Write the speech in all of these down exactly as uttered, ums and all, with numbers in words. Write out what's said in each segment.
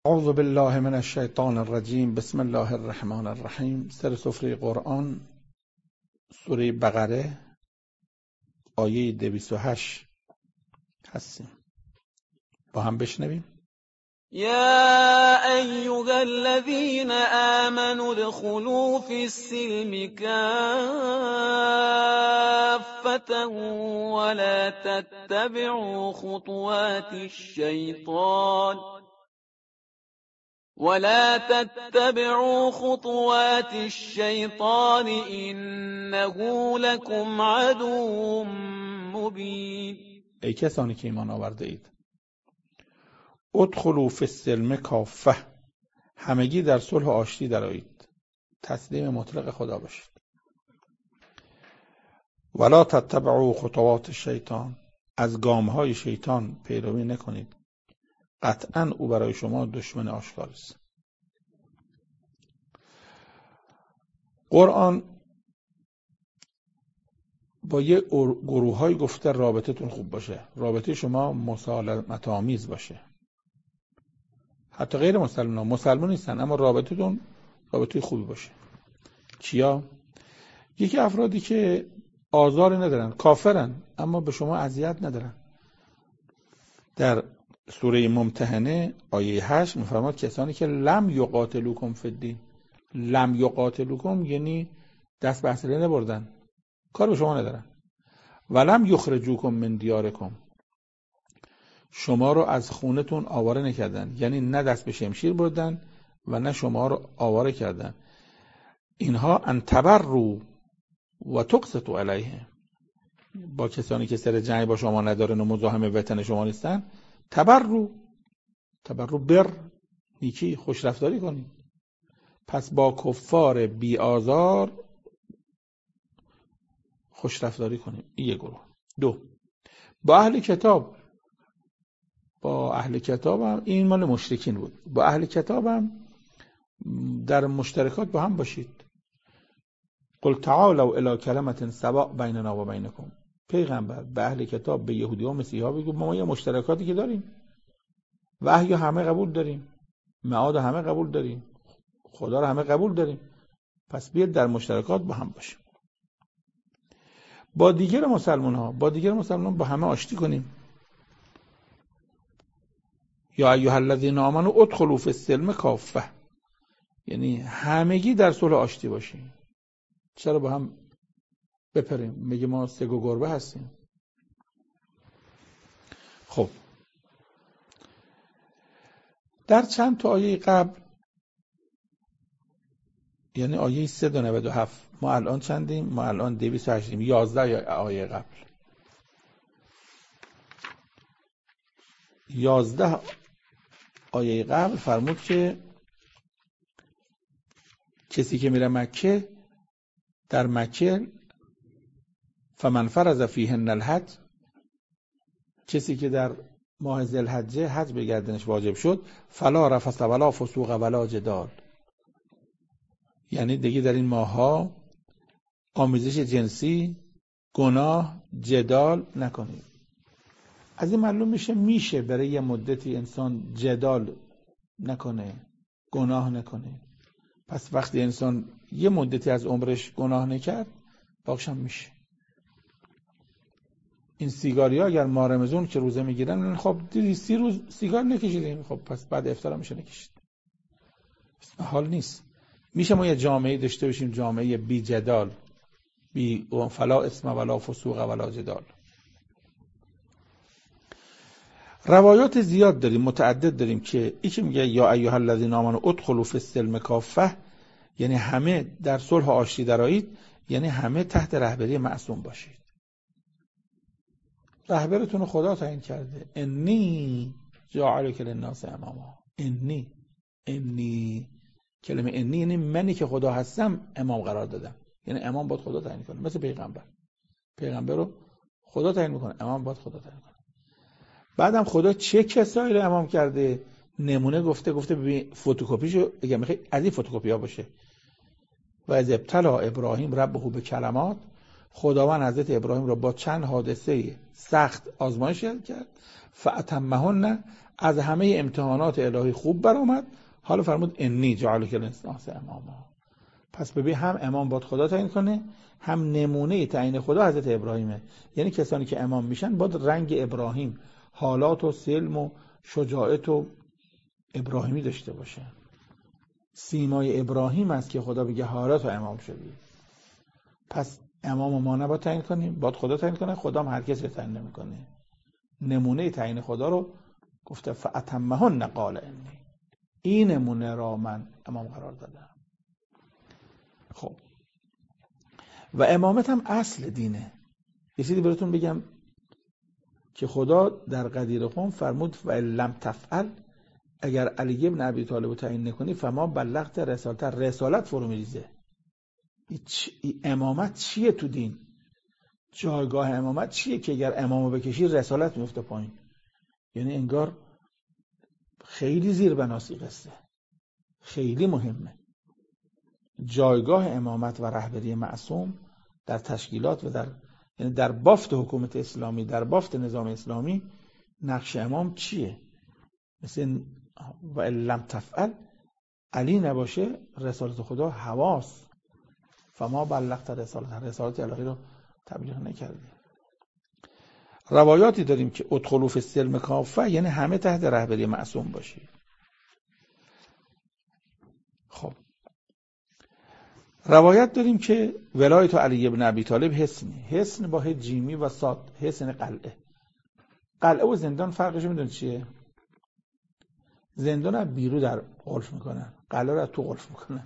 اعوذ بالله من الشیطان الرجیم. بسم الله الرحمن الرحیم. سر سفره قرآن، سوره بقره، آیه دویست و هشت هستیم. با هم بشنویم. يا أيها الذين آمنوا ادخلوا في السلم كافة ولا تتبعوا خطوات الشيطان ولا تتبعوا خطوات الشيطان إنه لكم عدو مبين. ای کسانی که ایمان آورده اید، ادخلوا فی السلم کافه، همگی در صلح و آشتی درآیید، تسلیم مطلق خدا باشید. ولا تتبعوا خطوات الشیطان، از گامهای شیطان پیروی نکنید، قطعا او برای شما دشمن آشکار است. قرآن با یه گروه های گفته رابطتون خوب باشه، رابطه شما مسالمت آمیز باشه. حتی غیر مسلمان مسلمان نیستن اما رابطتون رابطه خوبی باشه. کیا؟ یکی افرادی که آزاری ندارن، کافرن اما به شما اذیت ندارن. در سوره ممتحنه آیه هشت میفرماد کسانی که لم یقاتلوکم فی الدین، لم یقاتلوکم یعنی دست به اسلحه نبردن، کار به شما ندارن. ولم یخرجوکم من دیارکم، شما رو از خونتون آواره نکردن، یعنی نه دست به شمشیر بردن و نه شما رو آواره کردن. اینها ان تبروا و تقسطوا علیهم، با کسانی که سر جنگ با شما ندارن و مزاحم وطن شما نیستن، تبروا تبروا بر نیکی، خوش رفتاری کنید. پس با کفار بی آزار خوش رفتاری کنید. این یک گروه. دو، با اهل کتاب، با اهل کتاب هم این مال مشرکین بود، با اهل کتاب هم در مشترکات با هم باشید. قل تعالوا الی کلمة سواء بیننا و بینکم، پیغمبر به اهل کتاب، به یهودی ها و مسیحی ها بگو ما یه مشترکاتی که داریم، وحی همه قبول داریم، معاد همه قبول داریم، خدا رو همه قبول داریم، پس بیاید در مشترکات با هم باشیم. با دیگر مسلمان ها با دیگر مسلمان با همه آشتی کنیم. یا ایها الذین آمنوا ادخلوا فی السلم کافه، یعنی همگی در صلح آشتی باشیم. چرا با هم بپریم؟ میگه ما سگ و گربه هستیم. خب در چند تا آیه قبل، یعنی آیه سیصد و نود و هفت، ما الان چندیم؟ ما الان دویست و هشتیم، یازده آیه قبل، یازده آیه قبل فرمود که کسی که میره مکه، در مکه فمن فرض فیهن الحج، کسی که در ماه ذوالحجه حج به گردنش واجب شد، فلا رفث ولا فسوق ولا جدال، یعنی دیگه در این ماه‌ها آمیزش جنسی، گناه، جدال نکنید. از این معلوم میشه میشه برای یه مدتی انسان جدال نکنه، گناه نکنه. پس وقتی انسان یه مدتی از عمرش گناه نکرد، باقیش میشه. این سیگاری ها اگر ماه رمضان که روزه میگیرن، خب دیدی سی روز سیگار نکشیدیم، خب پس بعد افطار میشه نکشید. حال نیست. میشه ما یه جامعه داشته باشیم، جامعه بی جدال، بی فلا اسم ولا فسوق ولا جدال. روایات زیاد داریم، متعدد داریم که یکی میگه یا ایها الذین آمنوا ادخلوا فی السلم کافه، یعنی همه در صلح و آشتی درآیید، یعنی همه تحت رهبری معصوم باشید. رهبرتون رو خدا تعیین کرده. انی جاعلک للناس اماما. انی انی کلمه انی یعنی منی که خدا هستم امام قرار دادم، یعنی امام باید خدا تعیین کنه. مثل پیغمبر، پیغمبر رو خدا تعیین میکنه، امام باید خدا تعیین کنه. بعدم خدا چه کسایی رو امام کرده؟ نمونه گفته گفته ببین فتوکپیشو اگه میخوای از این فتوکپی ها باشه. و از ابتلا ابراهیم ربه به کلمات، خداوند حضرت ابراهیم را با چند حادثه سخت آزمایش کرد. فاتمهن، از همه امتحانات الهی خوب برآمد. حالا فرمود انی جعلک للناس اماما. پس ببین هم امام باید خدا تعیین کنه، هم نمونه تعیین خدا حضرت ابراهیمه. یعنی کسانی که امام میشن باید رنگ ابراهیم، حالات و سلم و شجاعت و ابراهیمی داشته باشه. سیمای ابراهیم است که خدا بگه حالات و امام شدی. پس امام ما نباید تعیین کنیم، باید خدا تعیین کنه. خدا هم هر کسی تعیین نمیکنه. نمونه تعیین خدا رو گفته فاتمهن قال انی، این نمونه را من امام قرار دادم. خب و امامت هم اصل دینه. یه چیزی براتون بگم که خدا در قدیر قوم فرمود و لم تفعل، اگر علی ابن ابی طالب رو تعیین نکنی فما بلغت رسالت، رسالت فرو میریزه. امامت چیه تو دین؟ جایگاه امامت چیه که اگر امامو بکشی رسالت میفته پایین؟ یعنی انگار خیلی زیر بناسی قصه، خیلی مهمه. جایگاه امامت و رهبری معصوم در تشکیلات و در یعنی در بافت حکومت اسلامی، در بافت نظام اسلامی نقش امام چیه؟ مثل و لم تفعل، علی نباشه رسالت خدا حواس فما بلغت رسالت، رسالت الهی رو تبلیغ نکردی. روایاتی داریم که ادخلوا فی السلم کافه، یعنی همه تحت رهبری معصوم باشی. خب روایت داریم که ولایت علی ابن ابی طالب حصنی، حصن با ه جیمی و صاد، حصن قلعه. قلعه و زندان فرقش میدونید چیه؟ زندان از بیرون در قلف میکنن، قلعه رو از تو قلف میکنن.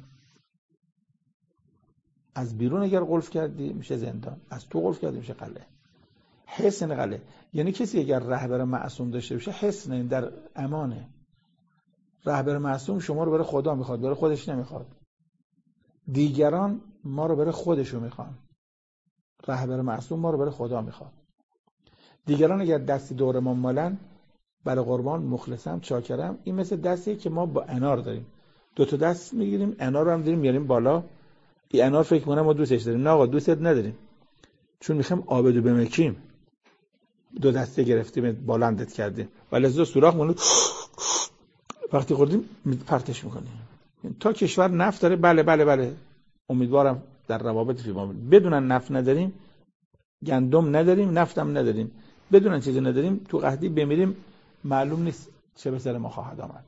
از بیرون اگر قلف کردی میشه زندان، از تو قلف کردی میشه قلعه. حصن قلعه یعنی کسی اگر رهبر معصوم داشته باشه حصن در امانه. رهبر معصوم شما رو برای خدا میخواد، برای خودش نمیخواد. دیگران ما رو برای خودشو میخوان، رهبر معصوم ما رو برای خدا میخواد. دیگران اگر دستی دور ما مالن، برای قربان مخلصم چاکرم، این مثل دستیه که ما با انار داریم، دو تا دست میگیریم انار رو هم داریم میاریم بالا. این انار فکر کنم ما دوستش داریم، نه آقا دوستت نداریم، چون میخوایم آبدو بمکیم. دو دسته گرفتیم بلندت کردیم ولی از دو سوراخ مونو وقتی خوردیم پرتش میکنیم. تا کشور نفت داره، بله بله بله امیدوارم در روابط فیما بدونن نفت نداریم، گندم نداریم، نفتم نداریم، بدونن چیزی نداریم، تو قحطی بمیریم معلوم نیست چه به سر ما خواهد آمد.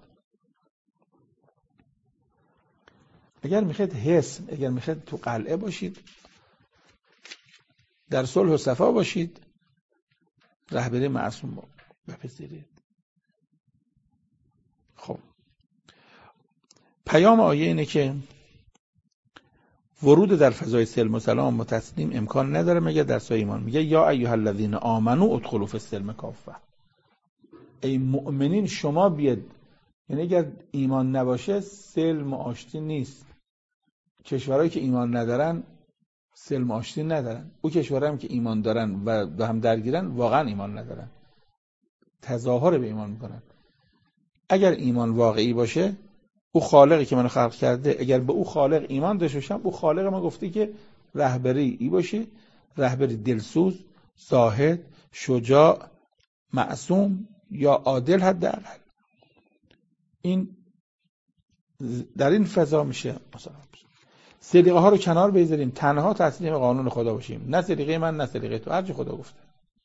اگر میخواید حصن، اگر میخواید تو قلعه باشید، در صلح و صفا باشید، رهبری معصوم بپذیرید. خب پیام آیه اینه که ورود در فضای سلم و سلام و تسلیم امکان نداره مگر در سایه ایمان. میگه یا ایها الذین آمنو ادخلوا فی السلم کافه، ای مؤمنین شما بیاد. یعنی اگر ایمان نباشه سلم و آشتی نیست. کشورهایی که ایمان ندارن سلم و آشتی ندارن، او کشورهایی هم که ایمان دارن و با هم درگیرن واقعا ایمان ندارن، تظاهر به ایمان میکنن. اگر ایمان واقعی باشه، او خالقی که منو خلق کرده، اگر به او خالق ایمان داشته باشم، او خالق ما گفته که رهبری ای باشه، رهبری دلسوز، زاهد، شجاع، معصوم یا عادل حداقل. این در این فضا میشه مثلا سلیقه ها رو کنار بذاریم، تنها تسلیم قانون خدا باشیم، نه سلیقه من نه سلیقه تو، هرچی خدا گفته.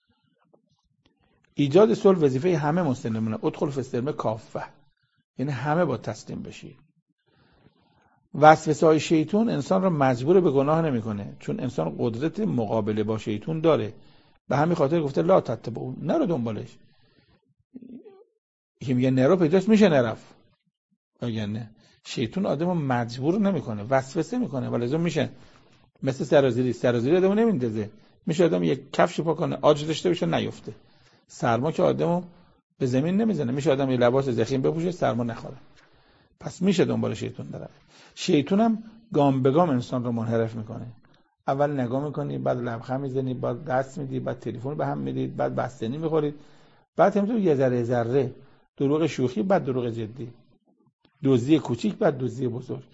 ایجاد صلح وظیفه همه مسلمانه. ادخل فی السلم کافه، یعنی همه با تسلیم بشید. وسوسه های شیطان انسان را مجبور به گناه نمیکنه، چون انسان قدرت مقابله با شیطان داره. به همین خاطر گفته لا تتبعوا، نرو دنبالش. یکی میگه نرو پیداست میشه نرفت، اگر نه شیطان آدمو مجبور نمیکنه، وسوسه میکنه ولی لازم میشه. مثل سرازیری، سرازیری آدمو نمیندازه، میشه آدم یک کفش پا کنه آج داشته باشه نیفته. سرما که آدمو به زمین نمیزنه، میشه آدم یه لباس ضخیم بپوشه سرما نخوره. پس میشه دنبال شیطان بره. شیطان هم گام به گام انسان رو منحرف میکنه. اول نگاه میکنی، بعد لبخند میزنی، بعد دست میدی، بعد تلفن به هم میدید، بعد بستنی میخورید، بعد همینطور یه ذره ذره دروغ شوخی، بعد دروغ جدی، دزدی کوچیک، بعد دزدی بزرگ.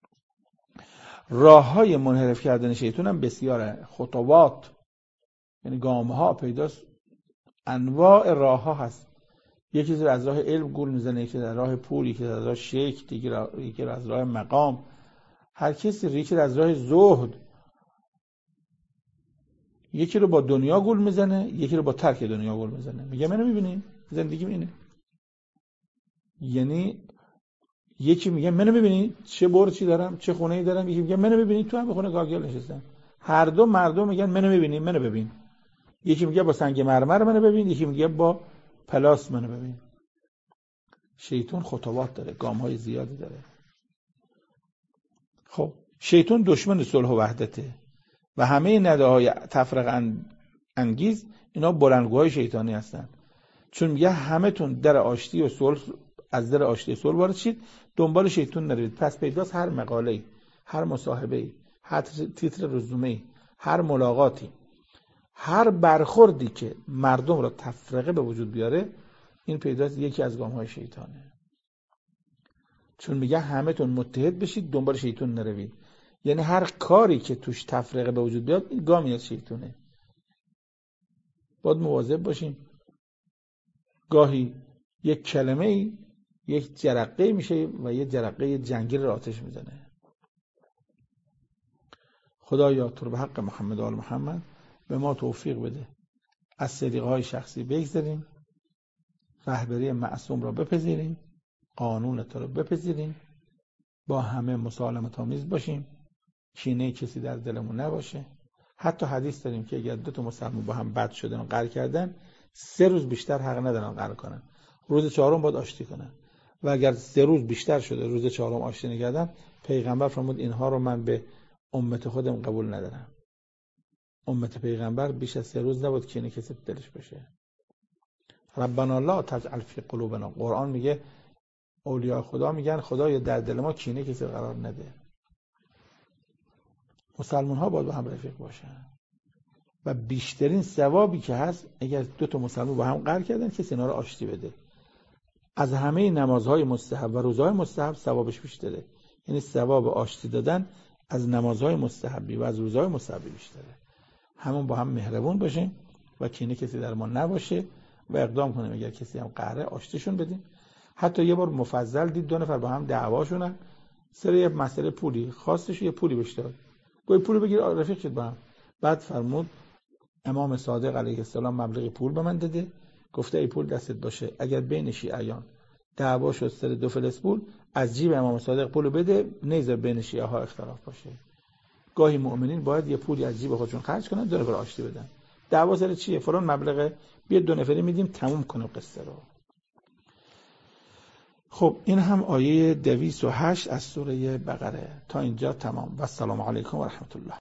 راههای منحرف کردن شیطان هم بسیاره. خطوات یعنی گام ها پیداست، انواع راه ها هست. یکی رو از راه علم گول میزنه، یکی از راه پول، یکی از راه شیک، دیگه یکی از راه مقام. هر کسی یکی از راه زهد. یکی رو با دنیا گول میزنه، یکی رو با ترک دنیا گول میزنه. میگه منو میبینی؟ زندگیم اینه. یعنی یکی میگه منو میبینی چه برچی دارم، چه خونه‌ای دارم، یکی میگه منو میبینی تو هم به خونه گاگل نشستم. هر دو مردم میگن منو میبینی، منو ببین. یکی میگه با سنگ مرمر منو ببین، یکی میگه با پلاس منو ببین. شیطان خطوات داره، گام‌های زیادی داره. خب شیطان دشمن صلح و وحدته و همه نداهای تفرقه انگیز اینا بلندگوهای شیطانی هستن. چون میگه همه تون در آشتی و صلح از در آشتی صلح وارد شید، دنبال شیطان نروید. پس پیداست هر مقاله‌ای، هر مصاحبه‌ای، هر تیتر رزومه‌ای، هر ملاقاتی، هر برخوردی که مردم را تفرقه به وجود بیاره، این پیداست یکی از گام‌های شیطانه. چون میگه همه تون متحد بشید، دنبال شیطان نروید. یعنی هر کاری که توش تفرقه به وجود بیاد، این گامی از شیطانه. باید مواظب باشیم. گاهی یک کلمه ای یک جرقه میشه و یک جرقه جنگی رو آتش میزنه. خدایا تو رو به حق محمد و آل محمد به ما توفیق بده از صدیقه‌های شخصی بگذریم، رهبری معصوم را بپذیریم، قانون تو رو بپذیریم، با همه مسالمت آمیز باشیم، کینه کسی در دلمون نباشه. حتی حدیث داریم که اگر دو تا مسلمان با هم بد شدن و قهر کردن، سه روز بیشتر حق ندارن قهر کنن، روز چهارم باید آشتی کنن. و اگر سه روز بیشتر شده روز چهارم آشتی نکردن، پیغمبر فرمود اینها رو من به امت خودم قبول ندارم. امت پیغمبر بیش از سه روز نبود کینه کسی دلش بشه. ربنا لا تجعل فی قلوبنا، قرآن میگه اولیاء خدا میگن خدایا در دل ما کینه کسی قرار نده. مسلمان ها باید با هم رفیق باشن و بیشترین ثوابی که هست اگر دو تا مسلمان با هم قهر کردن کسی اینا رو آشتی بده. از همه نمازهای مستحب و روزهای مستحب ثوابش بیشتره. یعنی ثواب آشتی دادن از نمازهای مستحبی و از روزهای مستحبی بیشتره. همون با هم مهربون باشیم و کینه کسی در ما نباشه و اقدام کنیم اگر کسی هم قهره آشتیشون بدیم. حتی یه بار مفضل دید دو نفر با هم دعواشونن سر یه مسئله پولی، خواستش یه پولی بهش داد، گوی پول بگیر رفیق شد با هم. بعد فرمود امام صادق علیه السلام مبلغ پول به من داده، گفته ای پول دستت باشه اگر بین شیعیان دعوا شد سر دو فلس پول، از جیب امام صادق پولو بده، نیذار بین شیعه ها اختلاف باشه. گاهی مؤمنین باید یه پولی از جیب خودشون خرج کنن، دو نفر آشتی بدن. دعوا سر چیه؟ فلان مبلغ، بیا دو نفری میدیم تموم کنیم قصه رو. خب این هم آیه دویست و هشت از سوره بقره. تا اینجا تمام و السلام علیکم و رحمت الله.